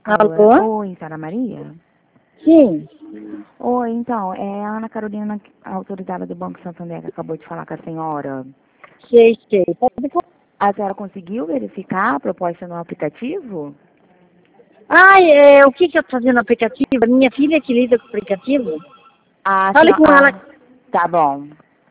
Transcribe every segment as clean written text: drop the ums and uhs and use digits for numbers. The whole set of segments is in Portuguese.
Alô? Oi, Sara Maria? Sim. Oi, então, é a Ana Carolina, autorizada do Banco Santander, que acabou de falar com a senhora. Sei. Pode falar. A senhora conseguiu verificar a proposta no aplicativo? O que eu tô fazendo no aplicativo? A minha filha que lida com o aplicativo. A Fale senhora... com ela. Tá bom.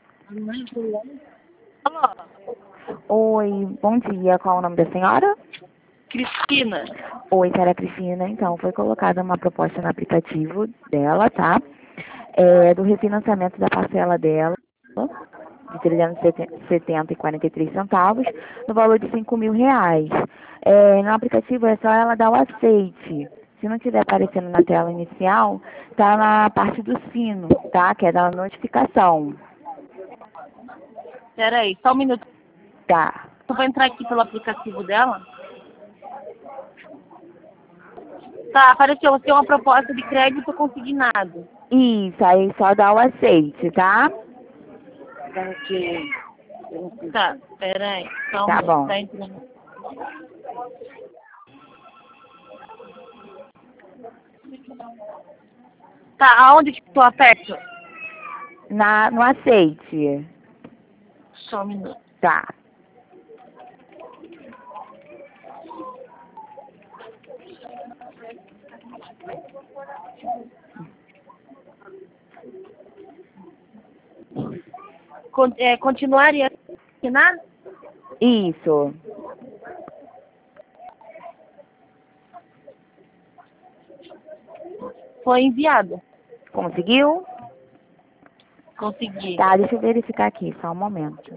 Alô? Oi, bom dia. Qual é o nome da senhora? Cristina. Oi, Sara Cristina. Então, foi colocada uma proposta no aplicativo dela, tá? É, do refinanciamento da parcela dela, de 370,43 centavos, no valor de R$ 5.000. No aplicativo é só ela dar o aceite. Se não estiver aparecendo na tela inicial, tá na parte do sino, tá? Que é da notificação. Peraí, só um minuto. Tá. Eu vou entrar aqui pelo aplicativo dela. Tá, apareceu. Você tem uma proposta de crédito consignado. Isso, aí só dá o aceite, tá? Tá, peraí. Só um Tá minuto. bom. Tá entrando. Tá, aonde que tu aperto? No aceite. Só um minuto. Tá. Continuar e assinar? Isso. Foi enviado. Conseguiu? Consegui. Tá, deixa eu verificar aqui, só um momento.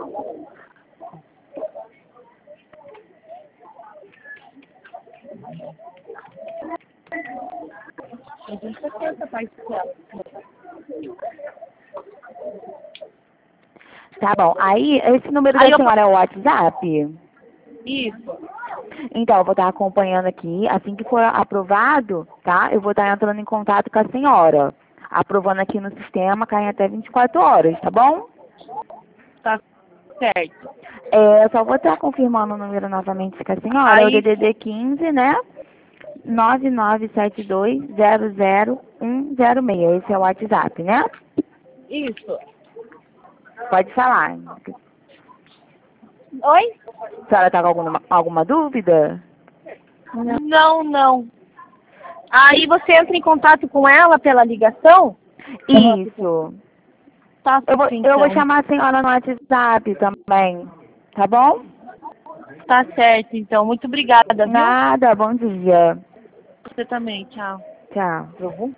Tá bom. Aí, esse número da senhora é o WhatsApp? Isso. Então, eu vou estar acompanhando aqui. Assim que for aprovado, tá? Eu vou estar entrando em contato com a senhora. Aprovando aqui no sistema, cai em até 24 horas, tá bom? Tá certo. Eu só vou estar confirmando o número novamente com a senhora. É o Aí, DDD 15, né? 9972000106. Esse é o WhatsApp, né? isso. Pode falar. Oi? A senhora tá com alguma dúvida? Não. Aí você entra em contato com ela pela ligação? Isso. Tá, Eu então. vou chamar a senhora no WhatsApp também. Tá bom? Tá certo, então. Muito obrigada, viu? Nada, bom dia. Você também, tchau. Tchau.